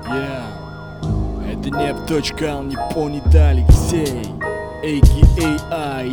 Это Nep.Al, не понят Алексей, a.k.a.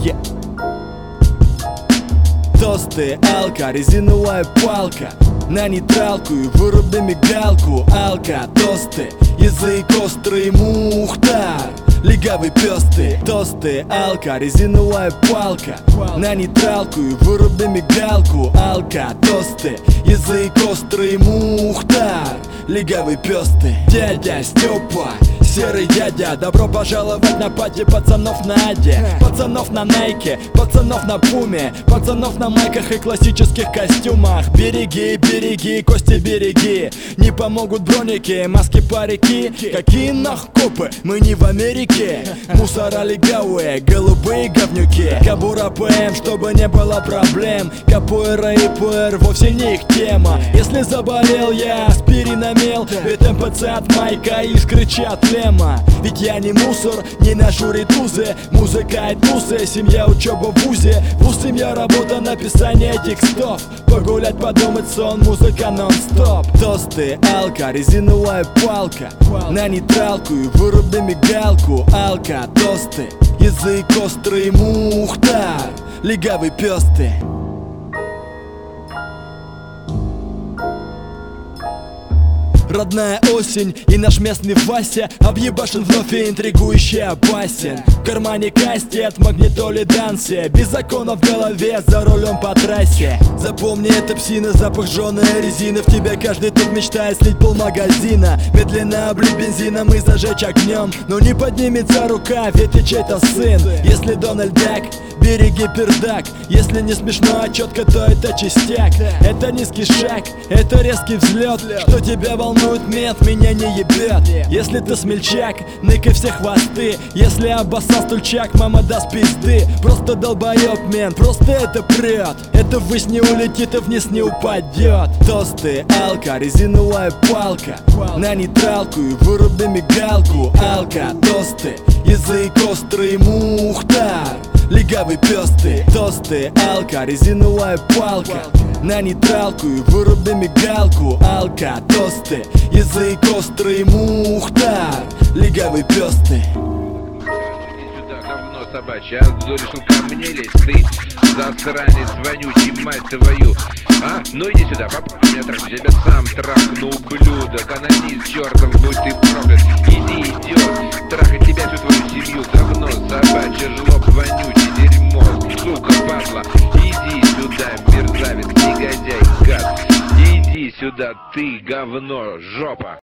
Тосты, алка, резиновая палка, на нейтралку и выруби мигалку. Алка, тосты, язык острый, мухтар, легавый пёстый. Тосты, алка, резиновая палка, на нейтралку и выруби мигалку. Алка, тосты, язык острый, мухтар, легавый пёстый. Дядя Стёпа, серый дядя, добро пожаловать на пати пацанов на Аде, пацанов на Найке, пацанов на Пуме, пацанов на майках и классических костюмах. Береги, береги, Кости, береги, не помогут броники, маски, парики. Какие нах копы, мы не в Америке. Мусора легавые, голубые говнюки. Кабура ПМ, чтобы не было проблем. Капуэра и пуэр вовсе не их тема. Если заболел я, аспирин имел, ведь МПЦ от майка, искры от лема. Ведь я не мусор, не ношу ритузы. Музыка и тусы, семья, учеба в вузе. Вуз, семья, работа, написание текстов. Погулять, подумать, сон, музыка нон-стоп. Тосты, алка, резиновая палка, на нейтралку и выруби мигалку. Алка, тосты, язык острый, мухтар, легавый пёстый. Родная осень и наш местный Вася объебашен вновь и интригующий опасен. В кармане кастет, магнитоле дансе, без закона в голове, за рулем по трассе. Запомни, это псина, запах жженой резины. В тебя каждый тут мечтает слить полмагазина. Медленно облить бензином и зажечь огнем, но не поднимется рука, ведь ты чей-то сын. Если Дональд Дак, береги пердак. Если не смешно, а четко, то это чистяк. Это низкий шаг, это резкий взлет. Что тебя волнует, мент, меня не ебет. Если ты смельчак, ныкай все хвосты. Если обоссал стульчак, мама даст пизды. Просто долбоёб, мент, просто это прет. Это ввысь не улетит и вниз не упадет. Тосты, алка, резиновая палка, на нейтралку и выруби мигалку. Алка, тосты, язык острый, мухтар, легавый пёстый. Тосты, алка, резиновая палка, на нейтралку и выруби мигалку. Алка, тосты, язык острый, мухтар, легавый пёстый. Собачья, а кто решил ко мне лезть? Ты засранец вонючий, мать твою. А? Ну иди сюда, попробуй меня трахнуть. Я тебя сам трахну, ублюдок. Анонист чертов, будь ты проклят. Иди, идиот, трахать тебя, всю твою семью. Говно, собачья, жлоб, вонючий, дерьмо, сука, падла. Иди сюда, мерзавец, негодяй, гад. Иди сюда, ты говно, жопа.